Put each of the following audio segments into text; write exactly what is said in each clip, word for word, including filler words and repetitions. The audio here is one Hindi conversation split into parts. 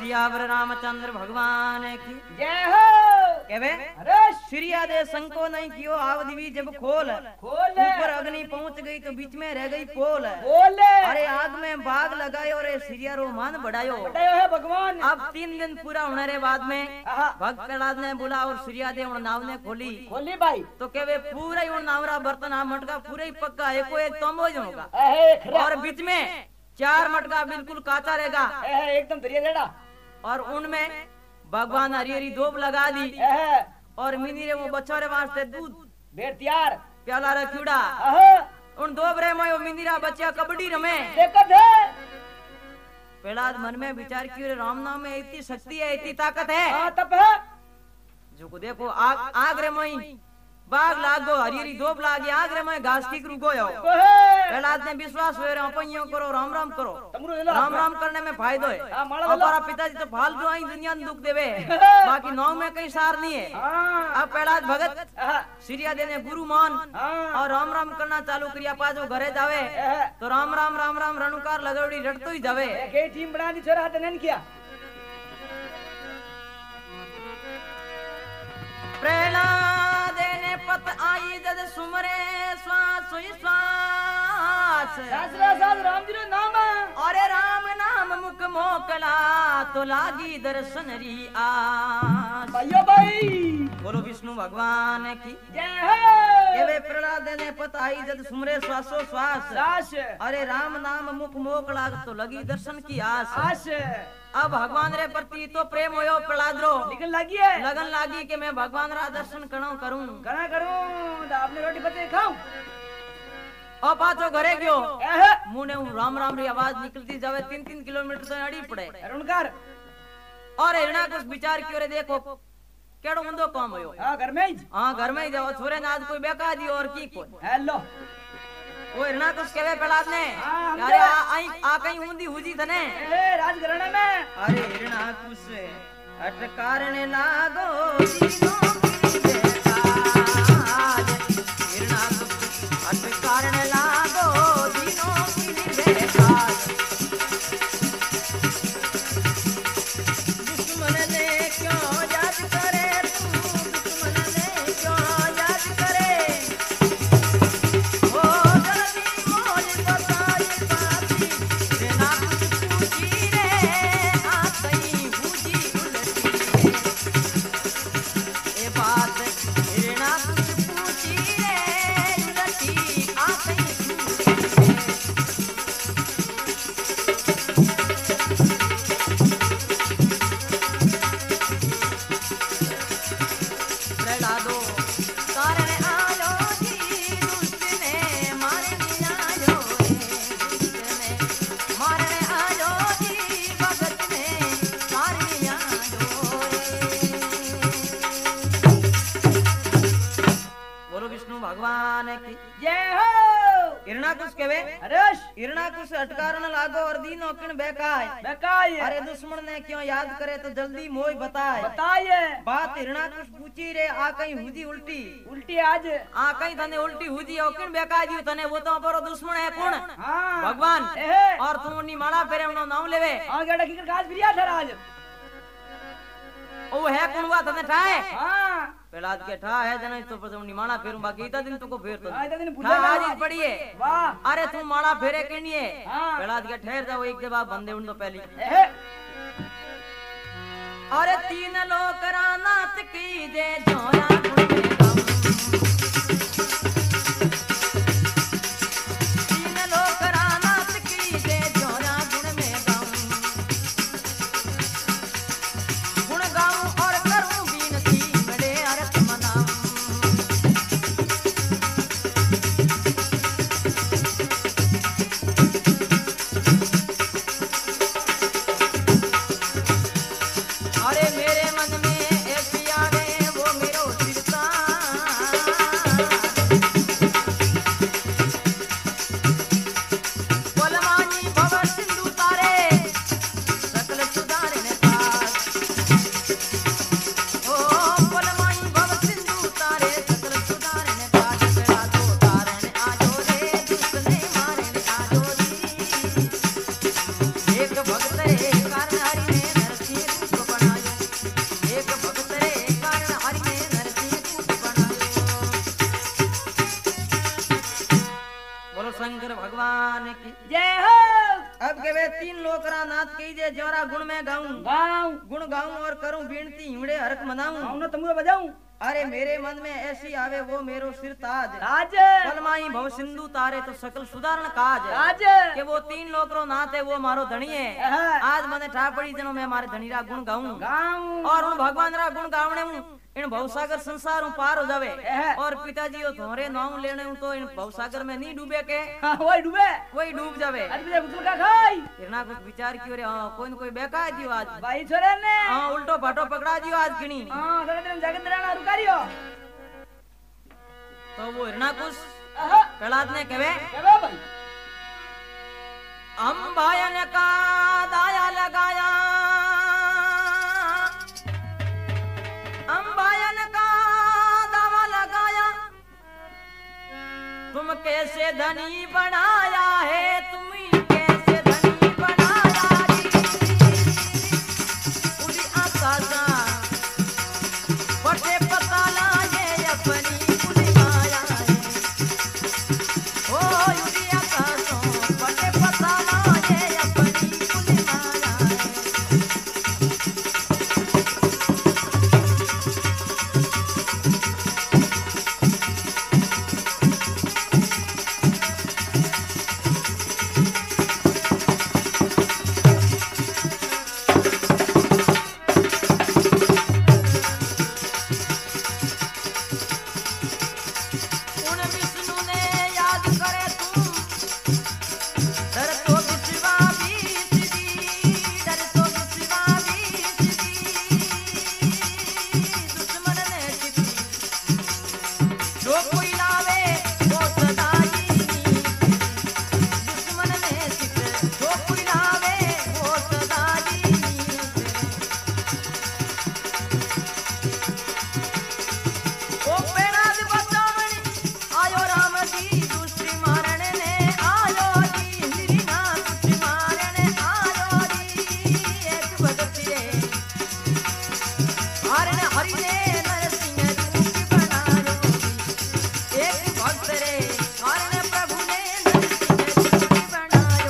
सियावर रामचंद्र भगवान की जय हो। कहवे अरे श्रीया दे संको नहीं कियो आवधि भी जब खोल खोल ऊपर अग्नि पहुंच गई तो बीच में रह गई पोल बोले अरे आग में बाग लगायो रे श्रीया रो मान बढ़ायो बतायो है भगवान। अब तीन दिन पूरा होने रे बाद में आहा, भक्त प्रहलाद ने बोला और श्रीया दे उन नाव ने खोली खोली भाई तो कहवे पूरा ही उन नावरा बर्तन आ मटका पूरा ही पक्का एको एक तंबो होगा एहे खरा और बीच में चार मटका बिल्कुल काचा रहेगा एहे एकदम दरिया जेड़ा और उनमें भगवान हरी हरी दोब लगा दी एहे और मिनी रे वो बच्चों रे वास्ते दूध बेर तैयार प्याला रखूड़ा आहा उन दोब रे में मिनीरा बच्चा कबड्डी रमे देखत है। प्रहलाद मन में विचार कियो रे राम नाम में इतनी शक्ति है इतनी ताकत है हां तब है जो को देखो आग आग रे मई बाग लागो हरी हरी दोब लागी आग रे मई घास की रुको यो ओहे प्रहलाद ने विश्वास होए रे अपनियो करो राम राम करो तमरो लेला राम राम करने में फायदो है हां माला हमारा पिताजी तो फालतू आई दुनिया में दुख देवे बाकी नौ में कहीं सार नहीं है हां अब प्रहलाद भगत आहा श्रीया देने गुरु मान हां और राम राम करना चालू करिया पाजो घरे जावे एहे तो राम राम राम राम रणुकार लगौड़ी रटतो ही जावे के टीम बना दी छोरा हाथ ने किया प्रहलाद ने पत आई जद सुमरे श्वास हुई श्वास सासरा सास राम जी रो नाम अरे राम नाम मुख मोकला तो लागी दर्शन री आस भाइयों भाई बोलो विष्णु भगवान की जय हो। केवे प्रहलाद ने पत आई जद सुमरे श्वासो श्वास सास अरे राम नाम मुख मोकला तो लगी दर्शन की आस आस अब भगवान रे प्रति तो प्रेम होयो प्रहलाद रो निकल लगी है लगन लागी कि मैं भगवान रा दर्शन करूं करूं करा करूं तो आपने रोटी पत्ते खाऊं और पाछो घरे गयो एहे मुंह ने राम राम री आवाज निकलती जावे तीन तीन किलोमीटर तो अड़ी पड़े अरुणकार और हिरणा कुछ विचार क्यों रे देखो केड़ो मुंदो काम होयो हां घर में ही हां घर में ही जाओ छोरे ने आज कोई बेका दी और की कोई हेलो वो हिरणा कुछ कहवे प्रहलाद ने हाँ, हम अरे तो- आ आई आ कहीं हुंदी हुजी थने ए राजघराना में अरे हिरणा कुछ अटकारने लागो तीनों की बेकार हिरणा कुछ अटकारने लागो तीनों की बेकार दुश्मन ने क्यों याद करे तू दुश्मन ने क्यों याद करे ओ जल्दी मोल बताए पाती हिरणा कुछ पूछी रे आ कहीं हुजी उलटी ए बात हिरणा कुछ पूछी रे उलटी आ कहीं प्रहलादो कारण आयो जी दुष्ट ने मारने आयो रे दुष्ट ने मारने आयो जी भगत ने मारने आयो रे बोलो विष्णु भगवान की जय हो। हिरणाकुश कहवे हरेश हिरणाकुश अटकारन लागो और दीनो किन बेकाय बेकाय अरे दुश्मन ने क्यों याद करे तो जल्दी मोय बताए बताइए बात हिरणाकुश पूछी रे आ कहीं हुदी उल्टी उल्टी आज आ कहीं तने उल्टी हुदी और किन बेका दी तने वो तो परो दुश्मन है कौन हाँ भगवान एहे और तू नी माला फेरे उनो नाम लेवे हाँ गड़ा की काज बिरिया था आज ओ है कौन हुआ तने ठाए हाँ प्रहलाद के ठा है जने तो पर नी माला फेरू बाकी इतना दिन तो को फेर तो हाँ, इतना दिन भूले ठा ना। आज ही पड़ी है वाह अरे तू माला फेरे केनी है हाँ। प्रहलाद के ठहर जाओ एक जवाब बंदे उन तो पहली एहे अरे तीन लोक रानात की जे जोरा गुण गम तीन लोक रानात की जे जोरा गुण में गम गुण गाऊं और करूं बीनती मिले अर्थ मनाऊं अरे मेरे मन में ऐसी आवे वो मेरो चिरता ये ज्योरा गुण में गाऊं गाऊं गुण गाऊं और करूं बीनती हिमड़े हरक मनाऊं गाऊं ना तमुरा बजाऊं अरे मेरे मन में ऐसी आवे वो मेरो सिर ताज राज कलमाई भव सिंधु तारे तो सकल सुधारण काज राज के वो तीन लोग रो नाते वो मारो धनी है हाँ। आज मने ठा पड़ी जनो मैं मारे धनी रा गुण गाऊं गाऊं और उन भगवान रा गुण गावने हूं इन भवसागर संसार हूं पार हो जावे है। और पिताजी ओ थोरे नाम लेने हूं तो इन भवसागर में नहीं डूबे के हाँ वही डूबे वही डूब जावे आज मुझे गुसल का खाई इतना कुछ विचार क्यों रे हां कोई न कोई बेका दियो आज भाई छोरे ने हां उल्टो फाटो पकड़ा दियो आज किनी हां जगत जगत राणा रुकारियो तो वो हिरणा कुछ आहा प्रहलाद ने कहे केवा भाई अंबायन का दाया लगाया अंबायन का दावा लगाया तुम कैसे धनी बनाया है तुम कैसे धनी बनाया जी उड़ी आकाशा फटे पताला ये अपनी कुली माया है ओ उड़ी आकाशों फटे पताला ये अपनी कुली माया है उन विष्णु ने याद करे तुम डर तो विश्वा बीस दी डर तो विश्वा बीस दी दुश्मन ने चित जो कोई लावे वो सदा जीनी दुश्मन ने चित जो कोई लावे वो सदा जीनी ओ पेड़ाद बचावनी आयो राम जी दूसरी मारने ने आयो जी मेरी ना कुछ मारने आयो जी एक भगत रे हरण हरि ने नरसिंह रूप बनायो एक भक्त रे हरण प्रभु ने नरसिंह रूप बनायो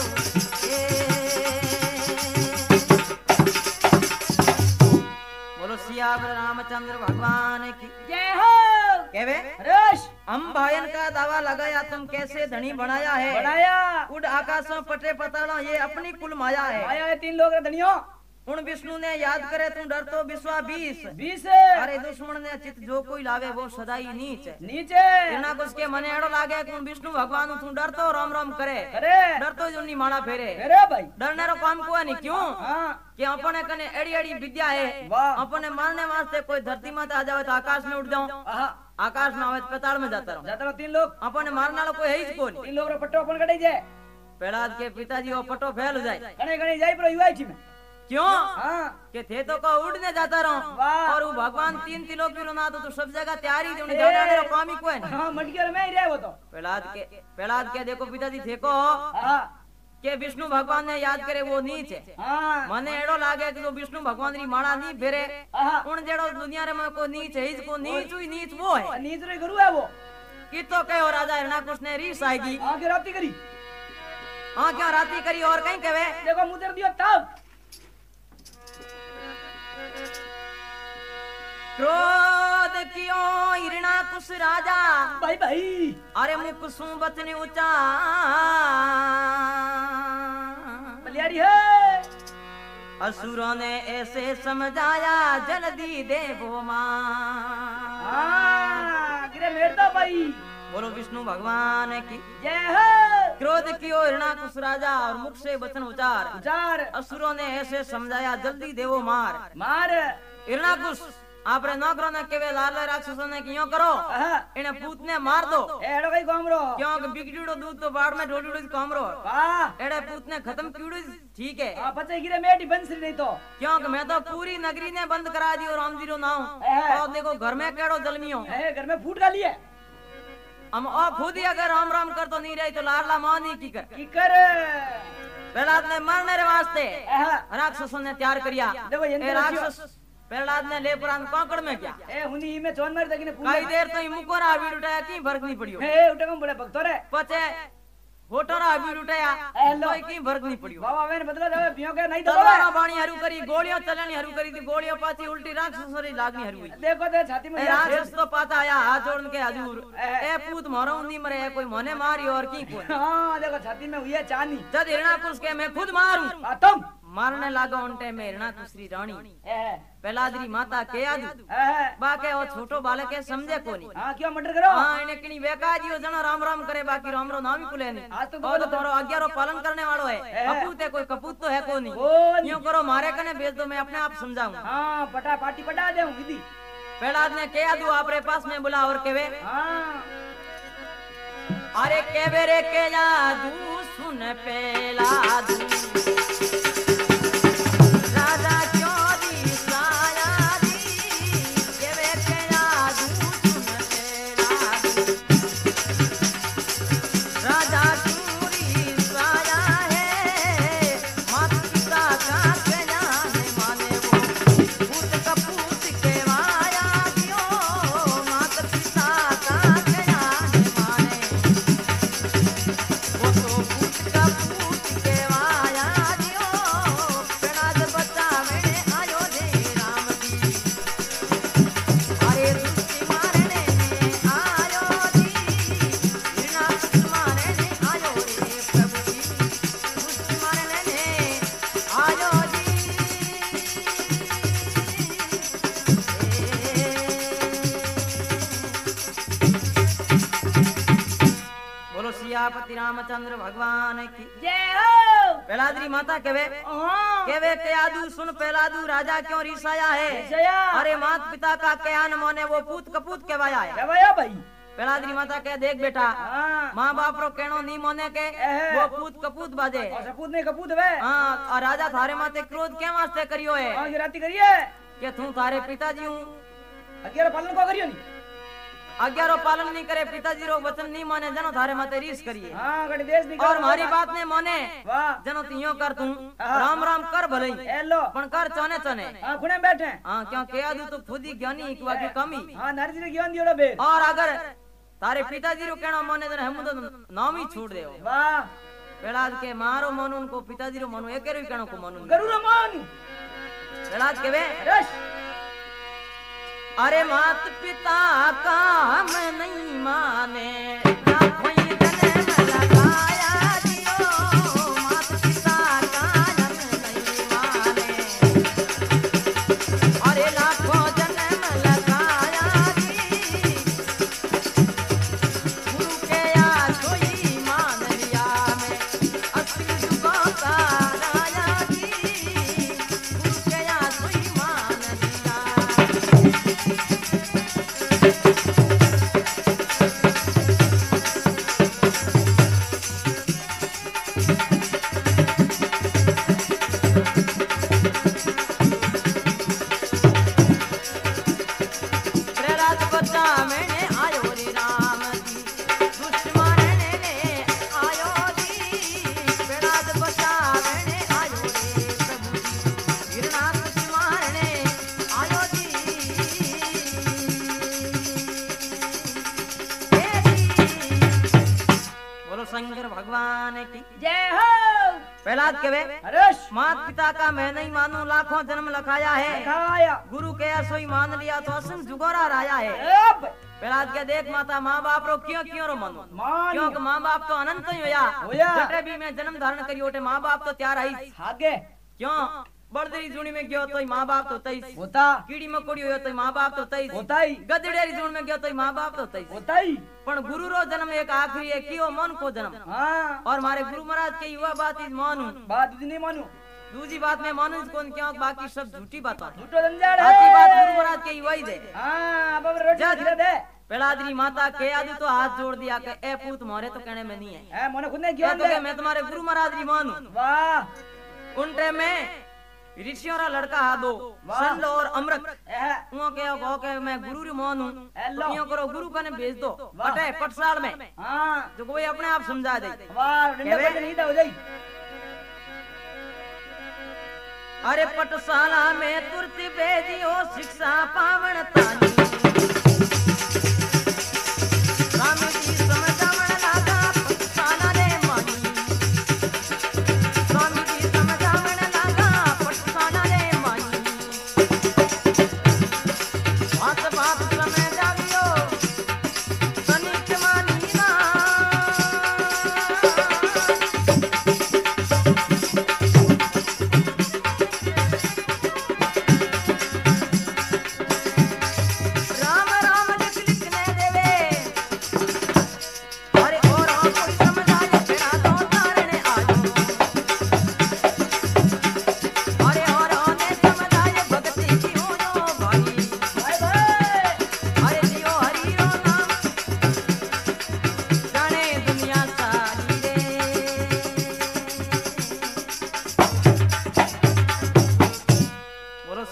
बोलो सियावर रामचंद्र भगवान की जय हो कहवे हरेश अंबायन का दावा लगाया तुम कैसे धनी बनाया है बढ़ाया उड़ आकाशों पटे पतालों ये अपनी कुल माया है आया है तीन लोग रे धनियो उन विष्णु ने याद करे तुम डर तो विश्वा बीस बीस अरे दुश्मन ने चित जो कोई लावे वो सदाई नीच नीचे इना कुछ के मने एड़ो लागे कि उन विष्णु भगवान तू डर तो राम राम करे अरे डर तो जुनी माड़ा फेरे अरे भाई डरने रो काम को नहीं क्यों हाँ कि अपने कने एड़ी एड़ी विद्या है वाह। अपने मारने वास्ते कोई धरती माते आ जावे तो आकाश में उड़ जाऊं आहा आकाश में आवे तो पताल में जाता रहूं जाता रहो तीन लोग अपने मारने वाला कोई है ही कोई तीन लोग रे पट्टो अपन कटाई जाए प्रहलाद के पिताजी वो पटो फैल जाए गणे गणे जाई पर युवा में क्यों हाँ के थे तो का उड़ने जाता रहो वाह। और वो भगवान तीन तिलोक भी रोना तो, तो सब जगह तैयारी जो नहीं जाने रो काम ही कोई नहीं हाँ मटकी में ही रहे वो तो प्रहलाद के प्रहलाद के देखो पिताजी देखो हाँ के विष्णु भगवान ने याद करे वो नीच है हाँ मने एड़ो लागे कि जो विष्णु भगवान री माड़ा नहीं फेरे आहा उन जेड़ो दुनिया रे में को नीच है इसको नीच हुई नीच वो है नीच रे गुरु है वो कि तो कहो राजा हिरणाकुश ने रीस आएगी हाँ के राती करी हां क्या राती करी और कहीं कहे देखो मुदर दियो तब क्रोध कियो हिरणाकुश राजा भाई भाई अरे मुख सु बचने ऊंचा बलियाड़ी है असुरों ने ऐसे समझाया जल्दी दे वो मां हाँ गिरे मेरता भाई बोलो विष्णु भगवान की जय हो क्रोध कियो हिरणाकुश राजा और मुख से वचन उचार उचार असुरों ने ऐसे समझाया जल्दी देवो मार मार हिरणाकुश आपरे नौकरों ने केवे लाल राक्षसों ने क्यों करो आहा इन्हें पूत ने मार दो एड़ो कई कामरो क्योंकि बिगड़ीड़ो दूध तो बाढ़ में ढोलीड़ो कामरो वाह एड़े पूत ने खत्म कीड़ो ठीक है आ बच्चे गिरे मेटी बंस नहीं तो क्योंकि मैं तो पूरी नगरी ने बंद करा दी और राम जी रो नाम है। और देखो घर में केड़ो जलमियो है घर में फूट डाली है हम और खुद ही अगर राम राम कर तो नहीं रही तो लाडला मानी की कर की कर प्रहलाद ने मारने रे वास्ते आहा राक्षसों ने तैयार करिया देखो ये ए राक्षस प्रहलाद ने ले पुरान कांकड़ में क्या ए हुनी में चोन मार तक ने पूरा कई देर तो मुकोरा आवी उठाया की फर्क नहीं पड़ियो ए उठे कम बड़े भक्तो रे पचे होटरा अभी लुटाया हेलो। कोई की फर्क नहीं पड़ियो बाबा मैंने बदला जावे पियो के नहीं तो तलवारा बाणी हरू करी गोलियों चलनी हरू करी थी गोलियों पाची उल्टी राक्षस री लागनी हरू हुई देखो ते छाती में ए राक्षस तो पाता आया हाथ जोड़ के हजूर ए पूत मारो नहीं मरे कोई मने मारी और की कोई हां देखो छाती में हुई है चांदी जद हिरणाकुश के मैं खुद मारूं आ तुम मारने लागा उन टाइम में हिरणाकुश री रानी ए पहलादरी माता के आदू ए बाके वो छोटो बालक है समझे कोनी हां क्यों मर्डर करो हां इने किनी बेका जियो जनो राम राम करे बाकी राम रो नाम ही कुले नहीं आज तो और तोरो आज्ञा पालन करने वालो है कपूत है कोई कपूत तो है कोनी कोनी। यूं करो मारे कने भेज दो मैं अपने आप समझाऊंगा हां पटा पार्टी पटा दे विधि पहलाद ने के आदू आपरे पास में बुला और केवे हां अरे केवे रे के जादू सुन पहलादू राजा क्यों दी साया दी केवे के जादू सुन पहलादू राजा चूरी साया है मात पिता का कया है माने वो भूत कपूत के माया क्यों मात पिता का कया है माने वो तो भूत कपूत के माया क्यों प्रणाद बच्चा में आयो रे राम जी अरे दुष्टि मारने में आयो जी विनाश मारने आयो रे प्रभु जी दुष्टि मारने में आयो जी बोलो सियापति रामचंद्र भगवान की जय हो पहलादरी माता केवे हां केवे के आदू सुन पहलादू राजा क्यों रिसाया है जया अरे मात पिता का क्या न माने वो पूत कपूत कहवाया है जय भैया भाई पहलादरी माता के देख बेटा हां माँ बाप रो कहनो नहीं मोने के एहे। वो पूत कपूत बाजे और सपूत नहीं कपूत वे हाँ और राजा थारे माते क्रोध क्या वास्ते करियो है हां गिराती करिए कि तू थारे पिताजी हूँ अगियार पालन को करियो नहीं आज्ञा रो पालन नहीं करे पिताजी रो वचन नहीं माने जनो थारे माते रीस करिए हां गड़ी देश निकाल और मारी बात ने माने वाह जनो तियो कर तू हाँ। राम राम कर भले हेलो पण कर चने चने हां खुने बैठे हाँ क्यों के आदू तो खुद ही ज्ञानी एक वाक्य कमी हां नारी ने ज्ञान दियोड़ा बे और अगर तारे पिताजी रो कहना माने तो हम तो नाम ही छोड़ दे वाह पेड़ाद के मारो मनु उनको पिताजी रो मनु एक कहना को मनु गरुड़ मान पेड़ाद के वे रश अरे मात पिता का हम नहीं माने ना कोई जन्म लगाया दियो मात पिता का हम नहीं माने अरे लाखों जन्म लगाया दी गुरु के या कोई मान लिया मैं असली जुगों का राया दी गुरु के या कोई मान लिया प्रहलाद बच्चा मैंने आयो रे राम जी दुष्ट मारने ने आयो जी प्रहलाद बच्चा मैंने आयो रे प्रभु जी हिरणाकुश मारने आयो जी हे जी। बोलो शंकर भगवान की जय हो प्रहलाद कहे हर्ष मात पिता का मैं नहीं मानू लाखों जन्म लखाया है खाया गुरु के ऐसो ही मान लिया तो असम जुगोरा राया है अब प्रहलाद के देख माता माँ बाप रो क्यों क्यों रो मनु मान क्योंकि माँ बाप तो अनंत ही होया होया। जटे भी में जन्म धारण करी ओटे माँ बाप तो त्यार आई आगे क्यों बड़दरी जूनी में गयो तो माँ बाप तो तईस होता कीड़ी मकोड़ी हो तो माँ बाप तो तईस होता ही गदड़ेरी जून में गयो तो माँ बाप तो तईस होता ही पण गुरु रो जन्म एक आखिरी है कियो मन को जन्म हाँ और मारे गुरु महाराज के युवा बात इस मानू बात दीदी नहीं मानू दूसरी बात में मानू कौन क्यों बाकी सब झूठी बात है झूठो झंझाड़ आखिरी बात गुरु है महाराज के युवा ही दे हाँ अब रोटी जा- खिला दे पेड़ादरी माता के आदि तो हाथ जोड़ दिया कि ए पूत मोरे तो कहने में नहीं है है मोने खुद ने क्या ज्ञान तो दे के मैं तुम्हारे गुरु महाराज री मानू वाह उन टाइम में ऋषियों रा लड़का हा दो वाह। संड और अमृत है उहो के कहो के मैं गुरु री मानू हेलो। तो यूं करो गुरु कने भेज दो वाह। पटे पटसाल में हाँ जो कोई अपने आप समझा दे वाह डंडा कहवे? पकड़ नहीं था हो जाई अरे पटशाला में तुरत भेजियो शिक्षा पावन तानी राम जी समझावण लागा पटशाला रे मन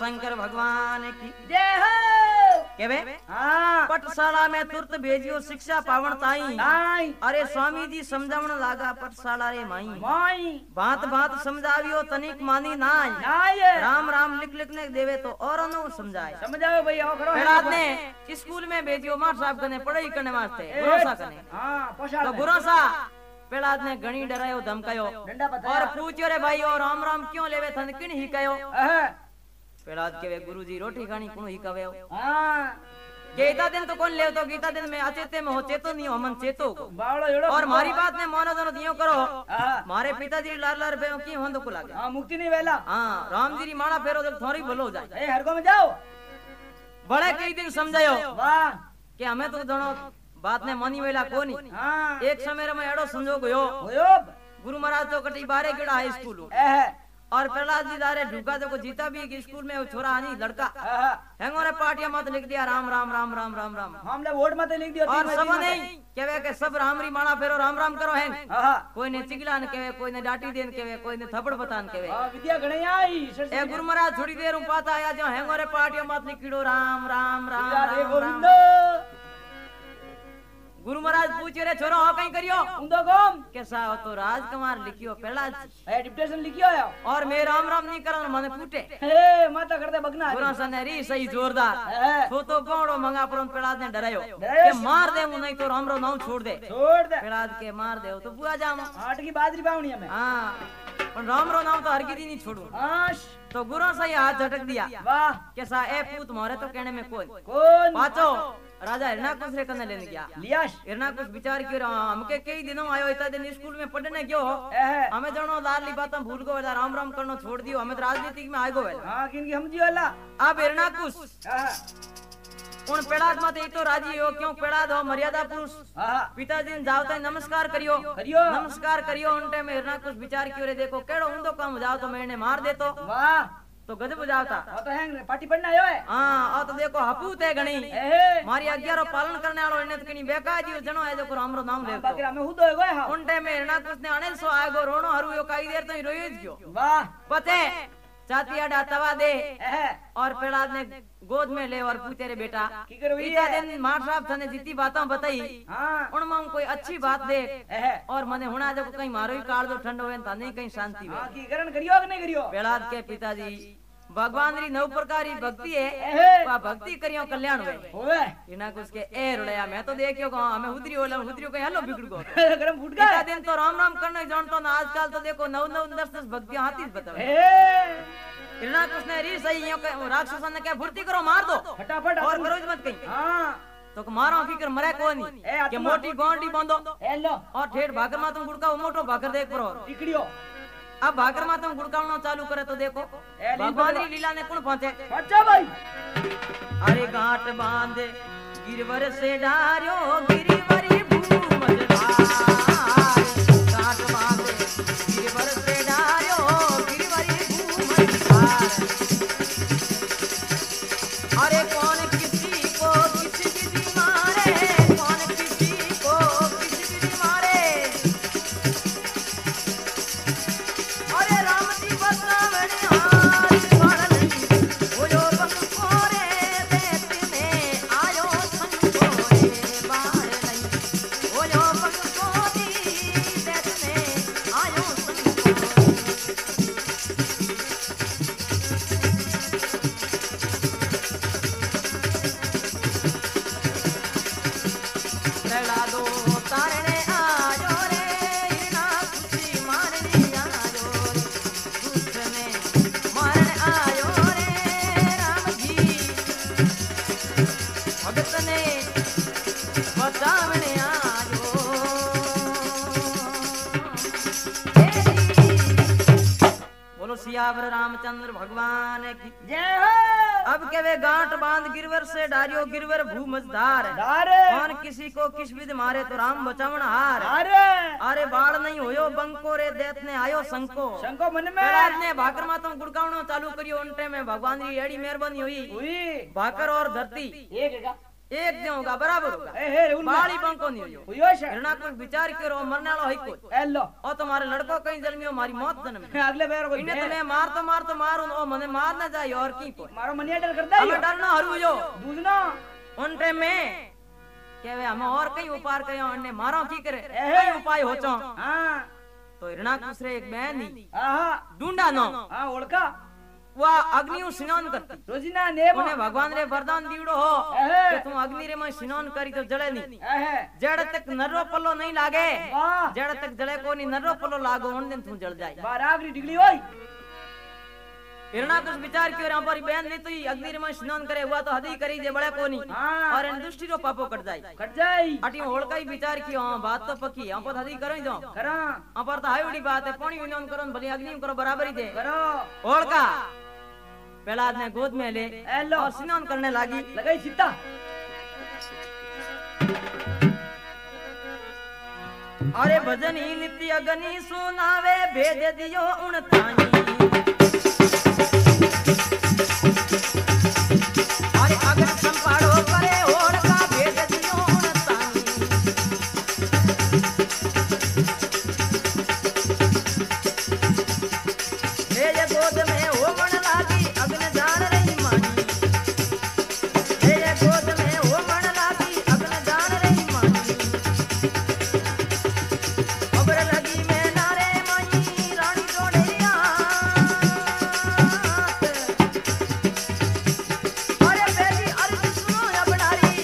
शंकर भगवान की जय हो केवे हाँ पटशाला में तुरत भेजियो शिक्षा पावण ताई नाई अरे स्वामी जी समझावण लागा पटशाला रे माई माई बात बात समझावियो तनिक मानी नाई नाई राम राम लिख लिखने देवे तो और नो समझाए समझाओ भाई आओ खड़ो प्रहलाद ने स्कूल में भेजियो मार साहब कने पढ़ाई करने वास्ते गुरोसा कने हाँ पशाल तो में। गुरोसा प्रहलाद ने घणी डरायो धमकायो डंडा बताया और पूछ्यो रे भाई ओ राम राम क्यों लेवे थन किन ही कयो अह, प्रहलाद केवे गुरुजी रोटी खानी कुण ही कवे हाँ गीता दिन तो कौन ले तो गीता दिन में अचेते में हो चेतो नहीं हो मन चेतो को बावड़ो जोड़ो और मारी बात ने मानो दोनों दियो करो हाँ मारे पिताजी लाल लाल पे की होंदो को लागे हाँ मुक्ति नहीं वेला हां राम जी री माणा फेरो तो थोड़ी भलो हो जाए ए हरगो में जाओ बड़े कई दिन समझायो वाह कि हमें तो दोनों बात ने मानी वेला कोनी हाँ एक समय में एड़ो संजोग होयो होयो गुरु महाराज तो कटी बारे गेड़ा हाई स्कूल एह और प्रहलाद जी दारे ढुका तो को जीता भी एक स्कूल में वो छोरा आनी लड़का आहा हेंगोरे पाटिया मत लिख दिया राम राम राम राम राम राम हमने वोट मत लिख दियो और तीन सब मत। नहीं केवे के सब रामरी माणा फेरो राम राम करो हैं आहा कोई ने चिगला ने केवे कोई ने डाटी देन केवे कोई ने थपड़ बतान केवे हाँ विद्या गणे आई सरस्वती ए गुरु महाराज थोड़ी देर में पाता आया जो हेंगोरे पाटिया मत लिखिड़ो राम राम राम राधे राम, गोविंद राम। गुरु महाराज पूछे रे छोरो हो कहीं करियो उंदो गोम कैसा हो तो राजकुमार लिखियो पहला ए डिप्टेशन लिखियो आयो और मैं राम राम नहीं करो मने फूटे हे माता करते बगना गुरु सने री सही जोरदार ए, तो तो कोड़ो मंगा पर प्रहलाद ने डरायो डरायो। के मार दे मु नहीं तो राम रो नाम छोड़ दे छोड़ दे प्रहलाद के मार दे तो बुआ जाम आठ की बाजरी पावनी हमें हां पण राम रो नाम तो हर की नहीं छोड़ू आश तो गुरु सही हाथ झटक दिया वाह कैसा ए पूत मोरे तो कहने में कोई कौन पाचो राजा हिरणाकुश रे कने लेने गया लियाश हिरणाकुश विचार क्यों रहा हमके कई दिनों आयो इतना दिन स्कूल में पढ़ने क्यों हो एह हमें जनो लाली बात भूल गो वेला राम राम करनो छोड़ दियो हमें तो राजनीति में आ गो वेला हाँ किन की समझियो अल्लाह अब हिरणाकुश आहा उन पेड़ाद मत तो राजी हो क्यों पेड़ाद हो मर्यादा पुरुष आहा पिताजी ने जाओ तो नमस्कार करियो करियो नमस्कार करियो उन टाइम हिरणाकुश विचार क्यों रे देखो केड़ो उंदो काम जाओ तो मैंने मार दे तो वाह तो गजब जाता वो तो हैंग रे पार्टी पढ़ना आयो है हां और तो देखो हपूत है गणी एहे मारी आज्ञा रो पालन करने वालो इने तो कनी बेका जी जनो है जो हमरो नाम ले बाकी हमें हुदो है गोय हां उन टाइम में हिरणाकुश ने अनिल सो आगो रोनो हरु यो काई देर तो रोयो ज गयो वाह पते चातिया डा तवा दे एह और प्रहलाद ने गोद में ले और पूछे रे बेटा की करो इतना ये दिन मार साहब थने जितनी बातें बताई हाँ उन में कोई अच्छी बात दे एह और मने हुना जब कहीं मारो ही काल दो ठंडो है ताने कहीं शांति हाँ हो की करण करियो कि नहीं करियो प्रहलाद के पिताजी भगवान री नौ प्रकार की भक्ति है एह वा भक्ति करियो कल्याण हुए होवे इना कुछ के ए रुड़या मैं तो देखियो को हमें उतरी होला उतरियो कहीं हलो बिगड़ गो गरम फूट गया इतना दिन तो राम राम करने जानतो ना आजकल तो देखो नौ नौ दस दस भक्तियां हाथी बतावे ए इना कुछ ने री सही यो के राक्षसन ने क्या फुर्ती करो मार दो फटाफट और करो मत कहीं हाँ तो मारो फिकर मरे कोनी ए, के आत्मा। मोटी गोंडी बांधो ए लो और ठेठ भागर में तुम गुड़का मोटो भागर देख परो टिकड़ियो अब भागर में तुम गुड़कावनो चालू करे तो देखो ए, लीला भगवान बदला। की लीला ने कौन पहुंचे अच्छा भाई अरे गांठ बांधे गिरवर से डारियो गिरवरी भूमज धार गांठ बांधे गिरवर से डारियो गिरवरी भूमज धार अरे कौन किसी को किसी की मारे कौन किसी को किसी की मारे अरे राम जी बतावण हार पड़नी बोलो बंकोरे देत में आयो संकोरे बार नहीं बोलो बंकोरी देत में आयो संकोरे प्रहलादो तारने आयो रे हिरना खुशी मारने आयो रे दुष्ट ने मारने आयो रे राम जी भगत ने बचावने आयो बोलो सियावर रामचंद्र भगवान की जय हो अब के वे गांठ बांध गिरवर से डारियो गिरवर भूमजदार अरे कौन किसी को किस विध मारे तो राम बचावन हार अरे अरे बाढ़ नहीं होयो बंको रे देत ने आयो संको शंको मन में प्रहलाद ने भाकर मातम गुड़कावनो चालू करियो उन टाइम में भगवान री एड़ी मेहरबानी हुई हुई भाकर और धरती एक है का एक देऊंगा बराबर होगा ए हे उन बाड़ी बंको नहीं हो हुयो छ हिरणा कुछ विचार करो मरने वाला है कोई एलो ओ तुम्हारे लड़को कहीं जन्मियो मारी मौत जन्मी अगले बार को इन्हें तुम्हें मार तो मार तो मारू ओ मने मार ना जाए और की कोई मारो मनिया डर करदा हमें डरना हरू जो दूधना उन टाइम में केवे हम और कहीं उपार कयो अन्ने मारो की करे एहे। कहीं उपाय होचो हां तो हिरणा दूसरे एक बहन ही आहा ढूंढा नो हां ओळखा वा अग्नि स्नान करती रोजिना नेम उन्हें भगवान रे वरदान दीवड़ो हो एहे। कि तुम अग्नि रे में स्नान करी तो जले नहीं एहे जड़ तक नर्रो पल्लो नहीं लागे वाह जड़ तक जले को नहीं नर्रो पल्लो लागो उन दिन तू जल जाए बारागरी डिगली होई हिरणा कुछ विचार क्यों रे हमारी बहन ने तो ही अग्नि रे में स्नान करे हुआ तो हदी करी जे बड़े कोनी हां और इन दुष्टि रो पापो कट जाए कट जाई अटी होड़का ही विचार कियो हां बात तो पक्की हम पर हदी करो ही दो करा हम पर तो हाई उड़ी बात है पानी विनोन करो भले अग्नि में करो बराबर ही दे करो होड़का प्रहलाद ने गोद में ले एलो और स्नान करने लगी लगाई सीता अरे भजन ही नित्य अग्नि सुनावे भेज दियो उन ताई अरे अग्नि संपाड़ो करे होड़का भेज दियो उन ताई भेज गोद में होमन लागी अग्नि जान रही मानी भेज गोद में होमन लागी अग्नि जान रही मानी खबर लगी मैं नारे माई रानी जोड़िया अरे बेटी अर्ज सुनो अपनारी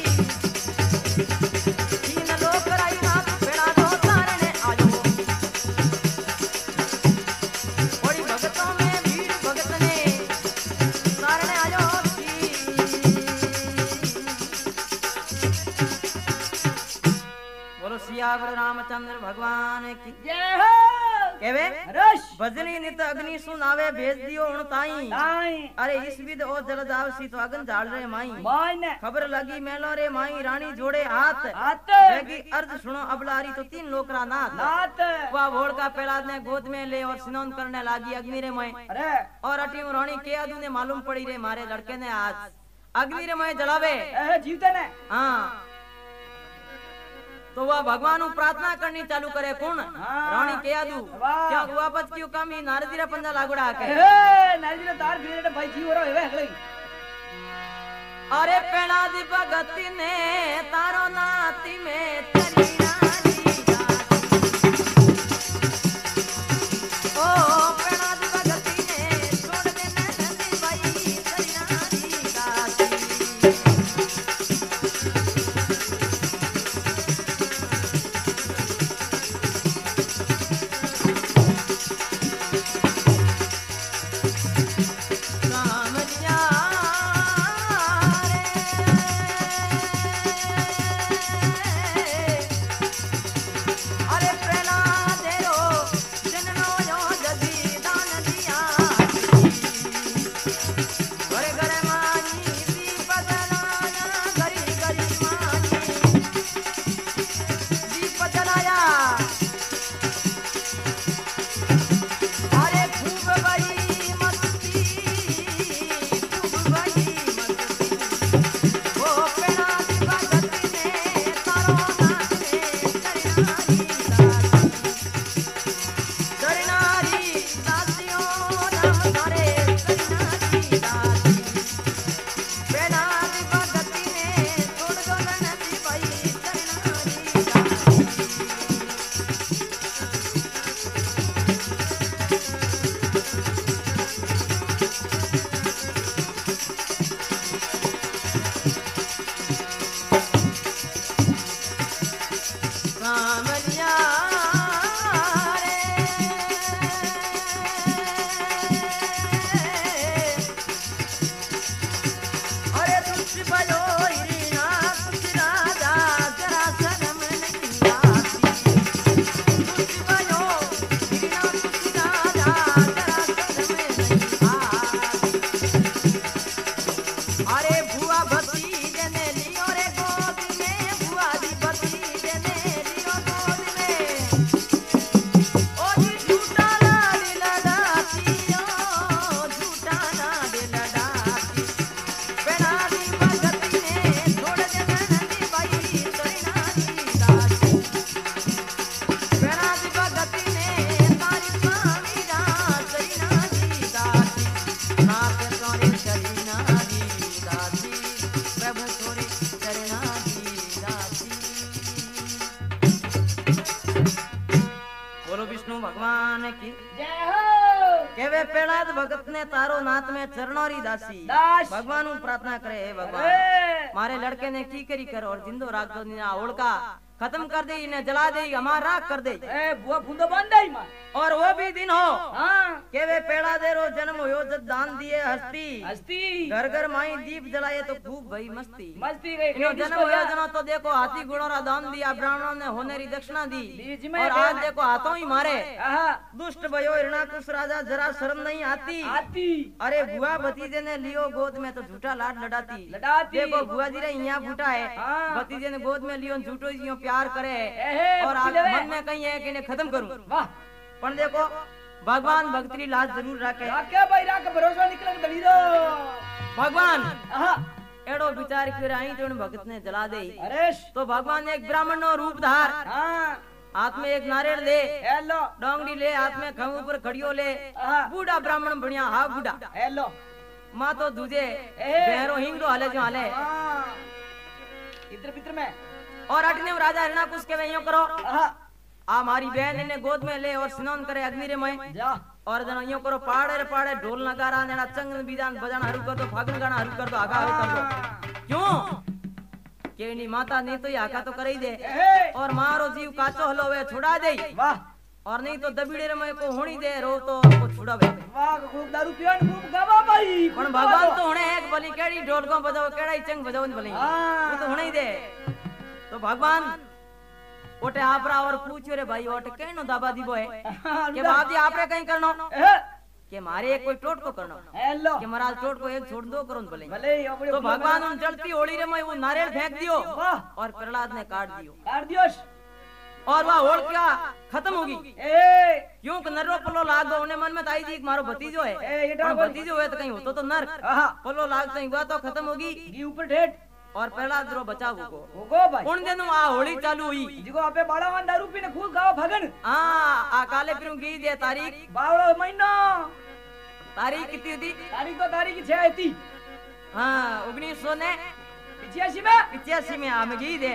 तीन लोग कराई नाथ बेड़ा दो तारने आयो बड़ी भगतों में भीड़ भगत ने तारने आयो बोलो सियावर रामचंद्र भगवान की जय हो केवे रश भजनी नित अग्नि सुनावे भेज दियो उन ताई ताई अरे इस विद ओ जल जावसी तो अगन झाड़ रे माई मायने खबर लगी मेलो रे माई रानी जोड़े हाथ हाथ बेगी अर्ज सुनो अबलारी तो तीन लोकरा नाथ नाथ वह भोड़ का प्रहलाद ने गोद में ले और स्नान करने लगी अग्नि रे माई अरे और अटी रानी के आदू ने मालूम पड़ी रे मारे लड़के ने आज अग्नि रे माई जलावे एहे जीवते ने हाँ तो वह भगवान प्रार्थना करनी चालू करे कौन हाँ। रानी के आदू वाह। क्या वापस क्यों कम ही नारदीरा पंजा लागुड़ा के एहे नारजीने तार भिड़े भाई जी हो रहा है हगले अरे पेड़ा दी भगती ने तारो नाती में तेरी रानी गाती ओ पेड़ा दी भगती ने छोड़ दे नंदी भाई तेरी रानी गाती रामनिया रे नाथ में चरणोरी दासी दास। भगवान ऊ प्रार्थना करे हे भगवान अरे मारे लड़के ने की करी कर और जिंदो राख दो ना ओड़का खत्म कर दे इन्हें जला दे हमारा राख कर दे ए बुआ फुंदो बांध दई मां और वो भी दिन हो हां के वे पेड़ा दे रो जन्म होयो जब दान दिए हस्ती हस्ती घर घर माई दीप जलाए तो खूब भई मस्ती मस्ती गई इनो जन्म होयो जनो तो देखो हाथी घोड़ों रा दान दिया ब्राह्मणों ने होनेरी दक्षिणा दी दी जिम्मे और आज देखो हाथों ही मारे आहा दुष्ट भयो हिरणाकुश राजा जरा शर्म नहीं आती आती अरे बुआ भतीजे ने लियो गोद में तो झूठा लाड लड़ाती लड़ाती देखो बुआ जी रे यहाँ फूटा है हाँ। भतीजे ने गोद में लियो झूठो जियो प्यार करे एहे, और आज भतीजे वे। मन में कहीं है कि इन्हें खत्म करूं वाह पर देखो भगवान भक्ति लाज जरूर रखे राके भाई राके भरोसा निकल के दली दो भगवान आहा एड़ो विचार क्यों आई तो उन भगत ने जला दे अरे तो भगवान ने एक ब्राह्मण नो रूप धार हां हाथ में एक नारियल ले हेलो डोंगरी ले हाथ में खंभ ऊपर खड़ियो ले आहा बूढ़ा ब्राह्मण बनिया हा बूढ़ा हेलो माँ तो दूजे ए। बहरो हिंगो हाले जो हाले हां इधर भीतर में और अटने राजा हिरणाकुश के वे यूं करो आहा आ हमारी बहन इन्हें गोद में ले और स्नान करे अग्नि रे में जा और जनो यूं करो पाड़े रे पाड़े ढोल नगारा नेड़ा चंग बीजान बजाना हरू कर दो फागुन गाना हरू कर दो आगा हरू कर दो क्यों के नी माता नहीं तो ये आका तो कर ही दे एहे और मारो जीव काचो हलो वे छुड़ा दे वाह और नहीं तो दबीड़े रे में को होनी दे रो तो को छुड़ावे वाह खूब दारू पियन खूब गवा भाई पण भगवान तो होने एक भली केड़ी ढोल को बजाओ केड़ा चंग बजाओ भली हाँ। वो तो होने ही दे तो भगवान ओटे आपरा और पूछो रे भाई ओटे केनो दाबा दीबो है के बाप जी आपरे कहीं करनो एहे के मारे एक कोई टोट को करनो हेलो के महाराज टोट को एक छोड़ दो करो भले भले ही अपने तो भगवान उन जलती होली रे में वो नारियल फेंक दियो वाह और प्रहलाद ने काट दियो काट दियोस और वह होल क्या खत्म होगी ए यूं कि नरो पल्लो लाग दो उन्हें मन में ताई जी मारो भतीजो है ए, ये पण डाबो- भतीजो है तो कहीं होतो तो नर आहा पल्लो लाग तो हुआ तो खत्म होगी घी ऊपर ठेठ और प्रहलाद रो बचाव को होगो भाई उन दिनों आ होली चालू हुई जिको आपे बाड़ा वन दारू पीने खूब गावा भगन आ आ काले पिरू गी दे तारीख बावड़ो महीनो तारीख कितनी थी तारीख तो तारीख की छह थी हाँ उन्नीस सौ ने पिछयासी में पिचासी में हम गी दे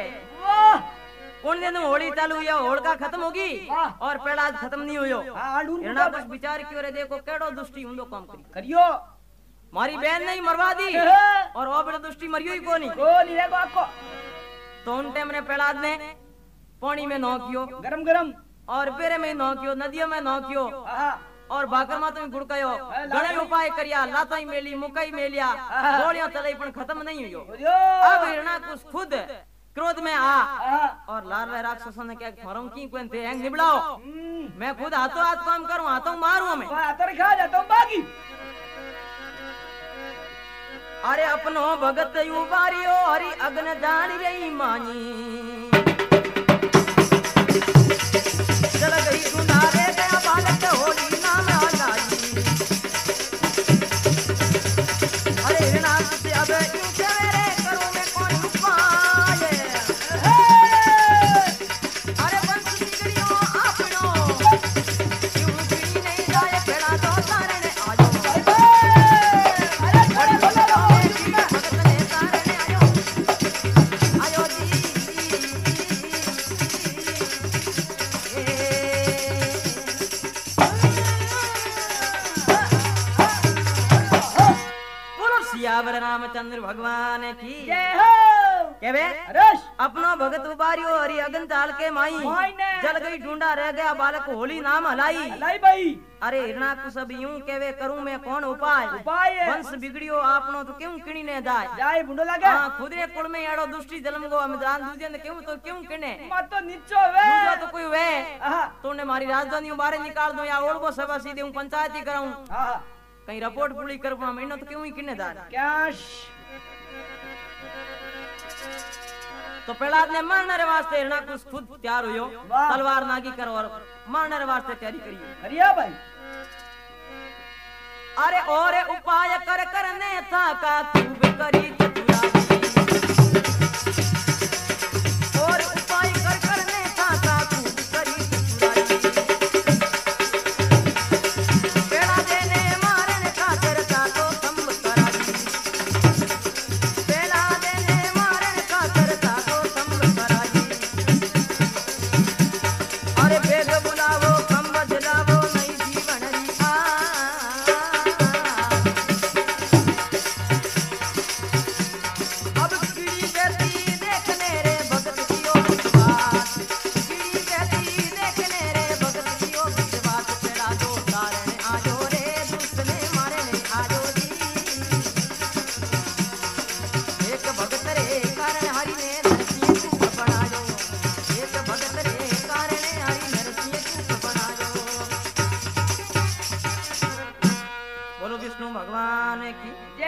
वाह उन दिनों होली चालू हुई होलिका खत्म होगी वाह। और प्रहलाद खत्म नहीं हुयो हां आडूर हिरणा कुछ विचार क्यों रे देखो केड़ो दुष्टी हुंदो काम करी करियो मारी बहन नहीं मरवा दी एहे। और ओ बड़ो दुष्टी मरियो ही कोनी को नहीं रे को आको तो उन टाइम ने प्रहलाद ने पानी में नौ कियो गरम गरम और बेरे में नौ कियो नदियों में नौ कियो आहा और भाकर माता में गुड़कायो घणे उपाय करिया लाताई मेली मुकाई मेलिया गोलियां चलाई पण खत्म नहीं हुयो यो अब हिरणा कुछ खुद क्रोध में आ आहा और लाल वे राक्षसों ने क्या फरम की कोन थे हैंग निबड़ाओ हम्म मैं खुद हाथों हाथ काम करूं हाथों मारूं मैं वाह तर खा जाता हूं बागी अरे अपनो भगत उबारियो हरि अग्न जान रही मानी चल गई गुनारे गया बालक होली नाम आलाई अरे हिरणा से अब यूं सवेरे करूं मैं कौन उपाय अरे बंस बिगड़ियो आपनो क्यों बिगड़ी नहीं जाए खेड़ा दो तारे ने आजो अरे बड़े भला रहो भगत ने तारे ने आयो आयो जी बोलो सियावर रामचंद्र भगवान की जय हो केवे रश अपनो भगत उबारियो हरि अगन चाल के माई माई ने। जल गई ढूंढा रह गया बालक होली नाम हलाई लाई भाई अरे हिरणा को सब यूं केवे करूं मैं कौन उपाय उपाय है। वंश बिगड़ियो आपनो तो क्यों किणी ने जाए जाए बुंडो लागे हां खुदरे कुल में एड़ो दुष्टी जन्म गो हम जान दूजे ने क्यों तो क्यों किने मत तो नीचो वे दूजा तो कोई वे आहा तूने मारी राजधानी बाहर निकाल दो या ओळगो सभा सीधे हूं पंचायती कराऊं आहा कहीं रिपोर्ट पूरी कर पण महीनो तो क्यों ही किने दार कैश तो प्रहलाद ने मारने रे वास्ते हिरणा कुछ खुद तैयार हुयो वाह। तलवार नागी कर और मारने रे वास्ते तैयारी करियो करिया भाई अरे और उपाय कर करने था का तू भी करी चतुराई और उपाय कर करने था का तू भी करी चतुराई पेड़ा देने मारने का करता तो संभ कराई पेड़ा देने मारने का करता तो संभ कराई अरे बेग बुलावो कंब जलावो नई जीवन री आ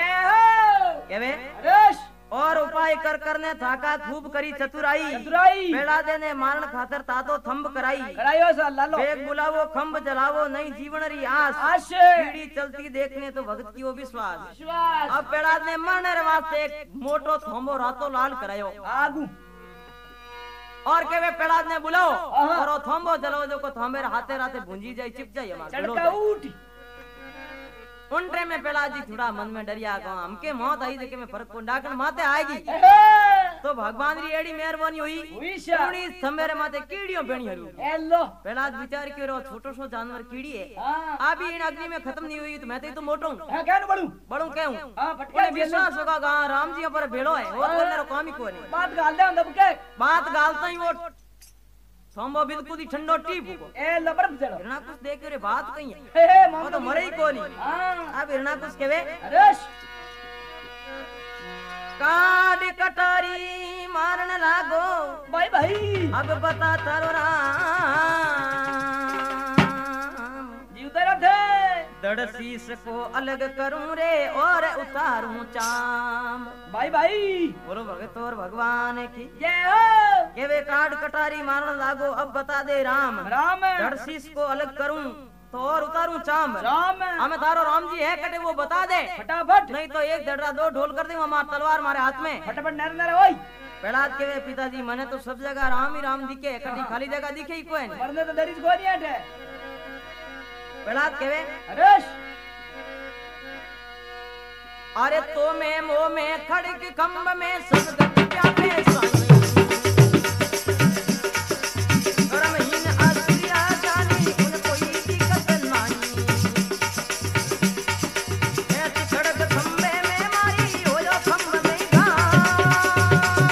जय हो केवे रेश और उपाय कर करने थाका खूब करी चतुराई चतुराई पेड़ा देने मारण खातर तातो थंब कराई करायो सा लालो बेग बुलावो खंब जलावो नई जीवन री आस आश पीढ़ी चलती देखने तो भगत की वो विश्वास विश्वास अब पेड़ा ने मरने रे वास्ते एक मोटो थंबो रातो लाल करायो आगू और के वे पेड़ा ने बुलाओ आहा। और वो थंबो जलाओ जो को थंबे रे हाथे राते भुंजी जाई चिप जाई हमार पेड़ो चड़का जाई। उठी उन टाइम में पेड़ा जी थोड़ा मन में डरिया गो हमके मौत आई देखे में फर्क को डाकन माते आएगी तो भगवान री एड़ी मेहरबानी हुई हुईशा उनी थंबे रे माते कीड़ियों बेणी हरु हेलो पेड़ा विचार के रो छोटो सो जानवर कीड़ी है हां अभी इन अग्नि में खत्म नहीं हुई तो मैं तो, तो मोटो हूं हां कहन बड़ू बड़ू कहूं हां फटका उन्हें विश्वास होगा गा राम जी पर भेड़ो है वो बोलने रो काम ही को नहीं बात गाल दे अंदर के बात गालता ही वो सोमो बिल्कुल ही ठंडो टीप को ए लबर चलो हिरणा कुछ देख रे बात कहीं है हे हे वो तो मरे ही को नहीं हां अब हिरणा कुछ केवे रेश काट कटारी मारन लागो भाई भाई अब बता तारो राम जीव तेरा थे दड़ शीश को अलग करूं रे और उतारूं चाम भाई भाई बोलो भगत और भगवान की जय हो के वे काट कटारी मारन लागो अब बता दे राम राम दड़ शीश को अलग करूं तो और उतारूं चाम राम हमें तारो राम जी है कटे वो बता दे फटाफट नहीं तो एक दड़ा दो ढोल कर दे हमार तलवार मारे हाथ में फटाफट नर नर ओए प्रहलाद के वे पिताजी मने तो सब जगह राम ही राम दिखे कटी खाली जगह दिखे ही कोई नहीं मरने तो दरिस को नहीं हटे प्रहलाद के वे रेश अरे तो मैं मो में खड़क खंब में सब गटिया पे साई कर्महीन आश्रिया जानी उन कोई दिक्कत नहीं ऐसी खड़क खंबे में मारी हो जो खंब में घाव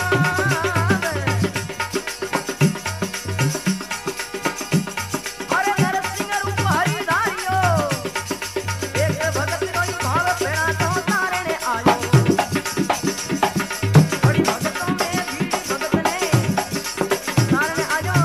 अरे नरसिंह रूप हरिधारियो एक भगत रोई भाव पेड़ा तो तारने आयो बड़ी भगतों में भीड़ भगत ने तारने आयो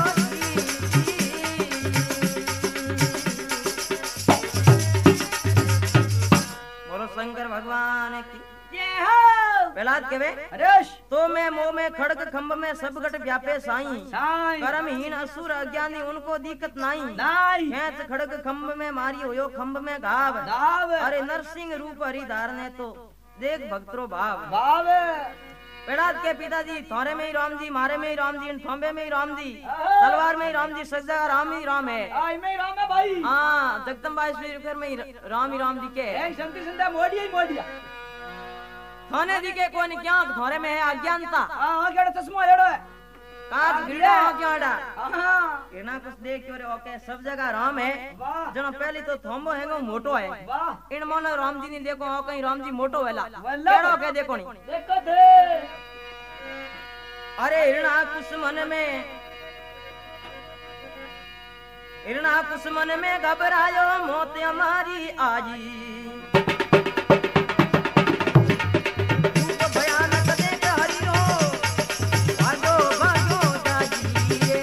बोलो शंकर भगवान की जय हो प्रहलाद के वे रेश तो मैं मोह में खड़क खंभ में सब गट व्यापे साई साई कर्महीन असुर अज्ञानी उनको दिक्कत नहीं नाई खेच खड़क खंभ में मारी होयो खंभ में घाव दाव अरे नरसिंह रूप हरिधार ने तो देख भक्तरो भाव बाव प्रहलाद के पिताजी थोरे में ही राम जी मारे में ही राम जी थोंबे में ही राम जी तलवार में ही राम जी सब जगह राम ही राम है आई में राम है भाई हाँ जगदम्बा ईश्वर में ही राम ही राम दिखे एक संति संदा मोड़िया ही मोड़िया थाने दिखे कौन क्या थोरे में है अज्ञानता हां केड़ा चश्मा लेड़ो है काज गिड़ा हो क्योंडा हां इना कुछ देख के ओके सब जगह राम है वाह जनो पहली तो थोंबो हैगो मोटो है वाह इन मोनो राम जी ने देखो हो कहीं राम जी मोटो वेला वेला। केड़ो के देखो नी देखो दे अरे हिरणा कुसमन में हिरणा कुसमन में घबरायो मौत हमारी आजी रूप भयानक देख हरियो भागो भागो जाजी रे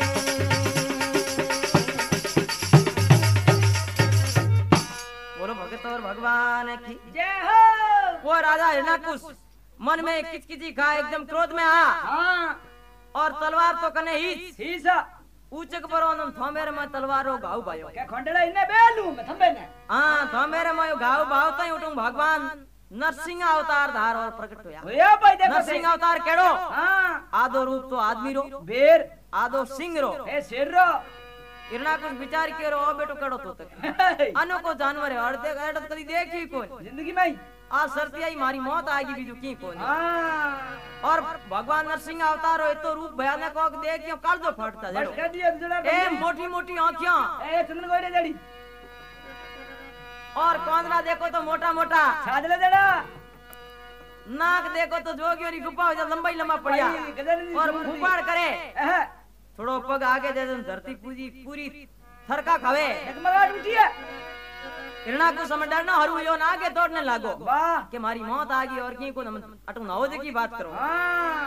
बोलो भगत और भगवान की जय हो वो राजा हिरणाकुश मन में किचकिची खा एकदम क्रोध में आ हां और तलवार तो कने ही सीसा ऊंचक पर ओनम थोमेरे में तलवारो घाव भायो क्या खंडड़ा इने बेलू मैं थंबे ने हां थोमेरे में घाव भाव तई उठूं भगवान नरसिंह अवतार धार और प्रकट होया होया भाई देखो नरसिंह अवतार केड़ो हां आधो रूप तो आदमी रो बेर आधो सिंह रो ए शेर रो हिरणाकुश विचार के रो ओ बेटो केड़ो तो तक अनोखो जानवर है और देख एडत कदी देखी कोन जिंदगी में आ सरती आई मारी मौत आएगी बीजू की कोन हां और भगवान नरसिंह अवतार हो तो रूप भयानक को देख के कालजो फटता बस जड़ो कर दिया जड़ा ए मोटी मोटी आंखियां ए चंदन गोड़े जड़ी और कौंदला देखो तो मोटा मोटा छादले जड़ा नाक देखो तो जोगियों री गुफा हो जा लंबाई लंबा पड़िया भाई, गजन और दी फूफाड़ करे एह थोड़ो पग आगे दे दन धरती पूजी पूरी थरका खावे डगमगाट उठी है हिरणा को समझ डरना हरु यो ना आगे दौड़ने लागो वाह कि मारी मौत आ गई और की को अटू ना हो जे की बात करो हां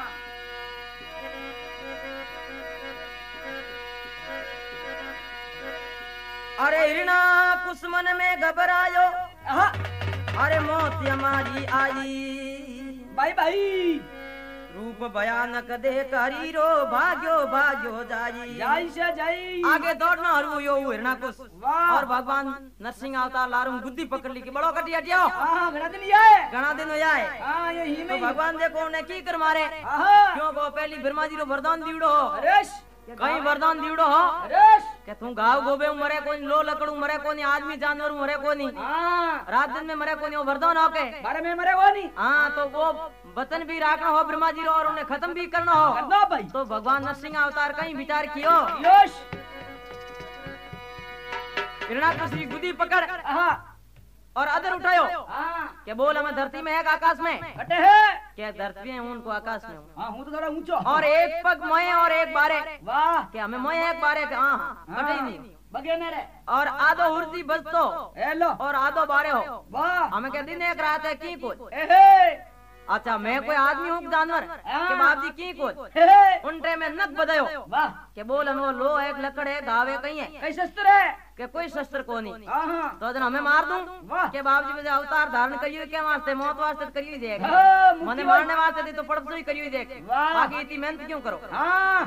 अरे हिरणा कुसमन में घबरायो आहा अरे मौत हमारी आई भाई भाई रूप भयानक देख हरीरो भाग्यो भाग्यो जाई जय से जय आगे दौड़ना हरु यो हिरणा कुश वाह। और भगवान नरसिंह अवतार लारूं गुद्दी पकड़ ली के बड़ो कटिया जाओ हाँ घना दिन ये घना दिन हो जाए हाँ ये ही तो में भगवान देखो उन्हें की कर मारे हाँ क्यों को पहली ब्रह्मा जी रो वरदान दीवड़ो हो अरेश कहीं वरदान दीवड़ो हो अरेश के तू गाव गोबे मरे कोनी लो लकड़ू मरे कोनी आदमी जानवर मरे कोनी हाँ रात दिन में मरे कोनी वो वरदान हो के बारे में मरे वो नहीं हाँ तो वो वतन भी राखना हो ब्रह्मा जी रो और उन्हें खत्म भी करना हो करना भाई तो भगवान नरसिंह अवतार कहीं विचार कियो योश हिरणाकश्यप की गुदी पकड़ हाँ और अदर उठायो हाँ के बोल हमें धरती में है कि आकाश में कटे है क्या धरती में उनको आकाश में हूँ। हाँ हूँ तो थोड़ा ऊंचो और एक पग मोए और एक बारे वाह क्या हमें मोए एक बारे के हाँ कटे ही नहीं बगे मेरे और आधो उर्दी बजतो हेलो और आधो बारे हो वाह हमें क्या दिन एक रात है की कुछ एहे अच्छा मैं कोई आदमी हूँ जानवर के बाप जी की कुछ हे उनटे में नक बदयो वाह के बोल हमें वो लो एक लकड़ है गावे कहीं है कई शस्त्र है के कोई शस्त्र को नहीं हाँ हाँ तो अदन हमें मार दूं वाह। के बाप जी मुझे अवतार धारण करियो क्या वास्ते मौत वास्ते तो करियो ही देख हाँ, मुक्ति मने वाली- मारने वास्ते थी तो पड़प ही करियो ही देख वाह। बाकी इतनी मेहनत क्यों करो हाँ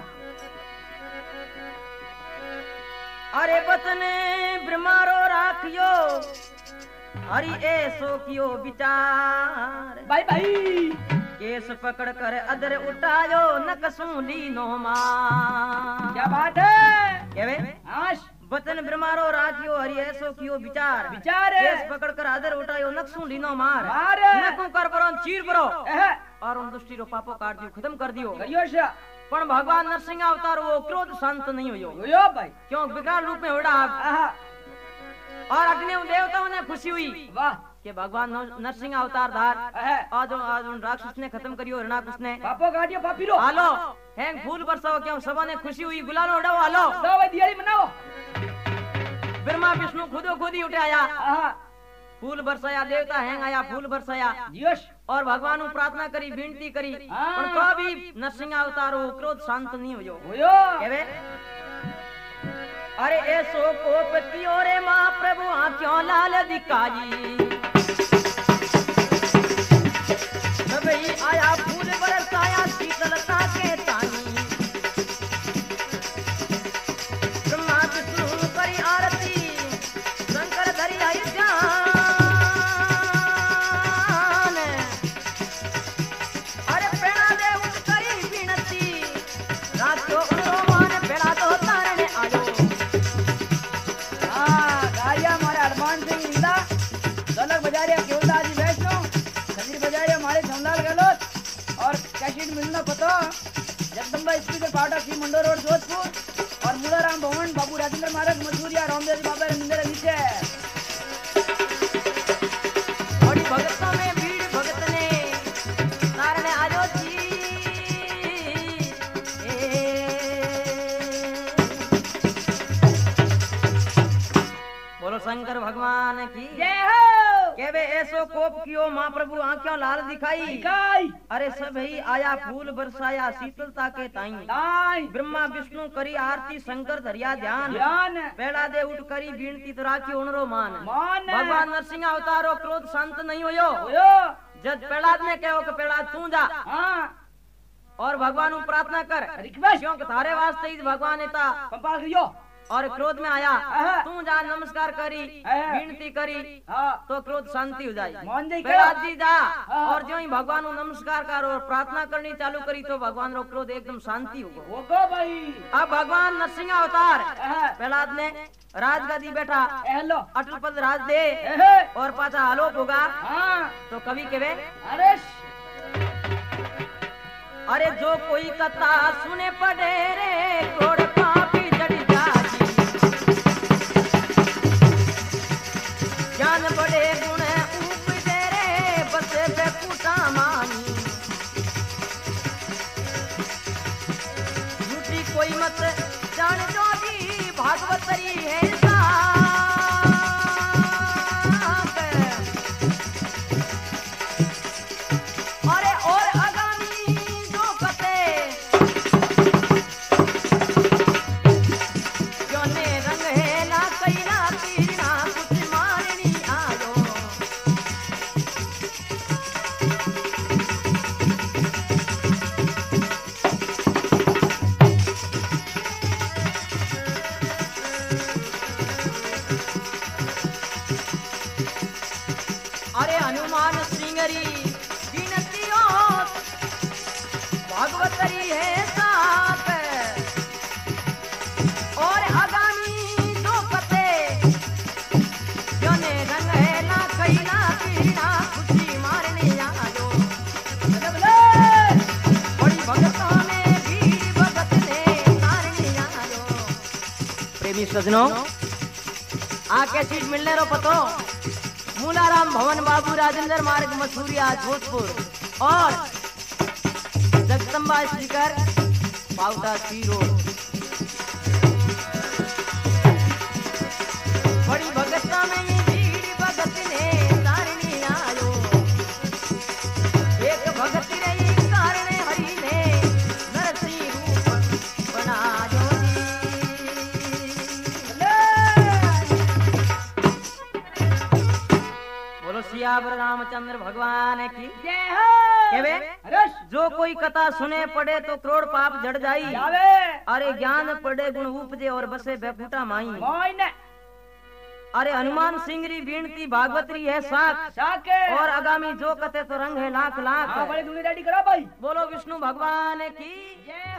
अरे बतने ब्रह्मारो राखियो हरि ऐसो कियो विचार भाई भाई केस पकड़ कर अदर उठायो नकसूली नो मार क्या बात है केवे आश बतन ब्रह्मारो राखियो हरि ऐसो कियो विचार विचार है केस पकड़ कर अदर उठायो नकसूली नो मार मार नकू कर परो चीर परो एहे और उन दुष्टि रो पापो काट दियो खत्म कर दियो करियोश पण भगवान नरसिंह अवतार वो क्रोध शांत नहीं हुयो यो भाई क्यों विकराल रूप में उड़ा आहा और अपने उन देवताओं ने खुशी हुई वाह कि भगवान नर- नरसिंह अवतार धार एहे आज उन- आज उन राक्षस ने खत्म करियो हिरणाकुश ने पापो काटियो पापीरो हालो हैंग फूल बरसाओ क्यों सबा ने खुशी हुई गुलाल उड़ाओ हालो दो भाई दिवाली मनाओ ब्रह्मा विष्णु खुदो खुद ही उठे आया आहा फूल बरसाया देवता हैंग आया फूल बरसाया जियोश और भगवान नु प्रार्थना करी विनती करी हाँ। पण कभी नरसिंह अवतार वो क्रोध शांत नहीं हुयो होयो केवे अरे ऐसो कोप कियो रे महाप्रभु आँखों लाल दिखाई सबई आया फूल बरसाया शीतलता के तानी ब्रह्मा विष्णु करी आरती शंकर धरी आई ध्यान अरे पेड़ा दे उठ करी विनती रातो उड़ो मान पेड़ा दो तारने आयो हाँ गाया हमारे हनुमान सिंह इंदा ढोलक बजा रहे केवलदास जी वैष्णो खंजीर बजा रहे हमारे जमलाल गहलोत और कैसेट मिलना पता जगदम्बा स्पीकर पाटा सी मंडो रोड जोधपुर और मूलाराम भवन बाबू राजेंद्र महाराज मजूरिया रामदेव बाबा रविंद्र नीचे बड़ी भगतों में भीड़ भगत ने तारने आयो जी बोलो शंकर भगवान की जय हो केवे ऐसो कोप कियो माँ प्रभु आंखों लाल दिखाई इकाई अरे सब ही आया फूल बरसाया शीतलता के ताई दाई ब्रह्मा विष्णु करी आरती शंकर धरिया ध्यान ध्यान पेड़ा दे उठ करी बीनती तो राखी उनरो मान मान भगवान नरसिंह अवतारो क्रोध शांत नहीं होयो होयो जब पेड़ाद ने कहो कि पेड़ाद तू जा हाँ और भगवान को प्रार्थना कर रिक्वेस्ट क्यों कि थारे वास्ते ही भगवान इता पंपाल करियो और क्रोध में आया आहा। तू जा नमस्कार करी आहा। विनती करी हाँ तो क्रोध शांति हो जाए मान जाई पेड़ाद जी जा हाँ। और जो ही भगवान को नमस्कार कर और प्रार्थना करनी चालू करी तो भगवान रो क्रोध एकदम शांति हो गयो वो को भाई अब भगवान नरसिंह अवतार आहा। प्रहलाद ने राजगदी बैठा हेलो अटल पद राज दे एहे और पाछा आलोक होगा हाँ तो कवि के वे अरे अरे जो कोई कथा सुने पड़े रे घोड़ पापी जड़ी जाजी ज्ञान बड़े गुण उपजे रे बसे पे कुटा मानी झूठी कोई मत जान जो दी भागवतरी है साफ। अरे और आगामी जो कते क्यों ने रंग है ना कई ना तीर ना कुछ मारनी आयो जी सजनों आके सीट मिलने रो पतो मूलाराम भवन बाबू राजेंद्र मार्ग मसूरिया जोधपुर और जगदम्बा स्पीकर पाउटा सी रोड। बड़ी भगता में ये भीड़ भगत ने तारणी आयो एक भगत रही कारण हरि ने नरसिंह रूप बनायो बोलो सियावर रामचंद्र भगवान की जय हो। केवे रस जो कोई कथा सुने पड़े तो करोड़ पाप जड़ जाई जावे अरे ज्ञान पड़े गुण उपजे और बसे बेफूटा माई मोइने अरे हनुमान सिंह री बीनती भागवतरी है साख साके और आगामी जो कथे तो रंग है लाख लाख हां बड़ी दुनिया रेडी करो भाई। बोलो विष्णु भगवान की जय